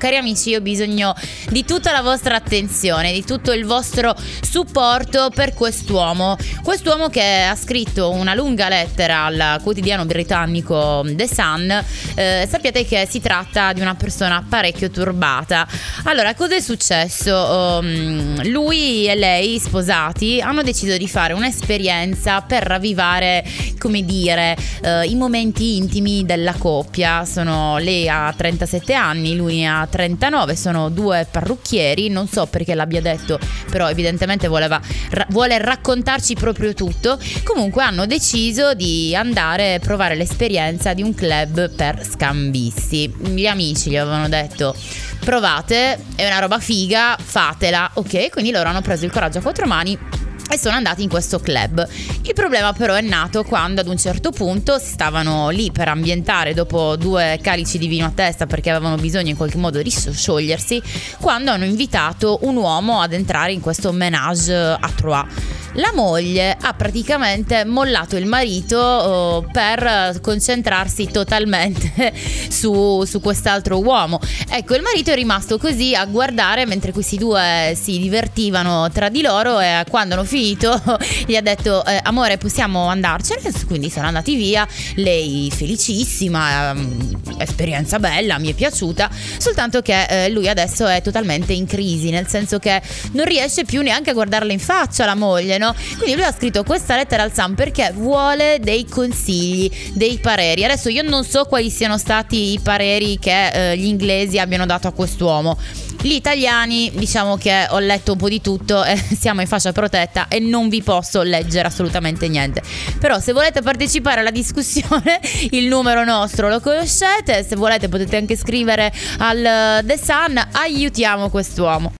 cari amici, io ho bisogno di tutta la vostra attenzione, di tutto il vostro supporto per quest'uomo che ha scritto una lunga lettera al quotidiano britannico The Sun. Sappiate che si tratta di una persona parecchio turbata. Allora, cosa è successo? Lui e lei, sposati, hanno deciso di fare un'esperienza per ravvivare, come dire, i momenti intimi della coppia. Lei ha 37 anni, lui ha 39, sono due parrucchieri, non so perché l'abbia detto, però evidentemente vuole raccontarci proprio tutto. Comunque hanno deciso di andare a provare l'esperienza di un club per scambisti. Gli amici gli avevano detto: provate, è una roba figa, fatela. Ok, quindi loro hanno preso il coraggio a quattro mani e sono andati in questo club. Il problema però è nato quando ad un certo punto si stavano lì per ambientare dopo 2 calici di vino a testa, perché avevano bisogno in qualche modo di sciogliersi, quando hanno invitato un uomo ad entrare in questo ménage à trois. La moglie ha praticamente mollato il marito per concentrarsi totalmente su quest'altro uomo. Ecco, il marito è rimasto così a guardare mentre questi due si divertivano tra di loro, e quando hanno finito gli ha detto: amore, possiamo andarcene? Quindi sono andati via, lei felicissima, esperienza bella, mi è piaciuta, soltanto che lui adesso è totalmente in crisi, nel senso che non riesce più neanche a guardarla in faccia la moglie, no? Quindi lui ha scritto questa lettera al Sun perché vuole dei consigli, dei pareri. Adesso io non so quali siano stati i pareri che gli inglesi abbiano dato a quest'uomo. Gli italiani, diciamo che ho letto un po' di tutto e siamo in fascia protetta e non vi posso leggere assolutamente niente. Però se volete partecipare alla discussione, il numero nostro lo conoscete, se volete potete anche scrivere al The Sun. Aiutiamo quest'uomo.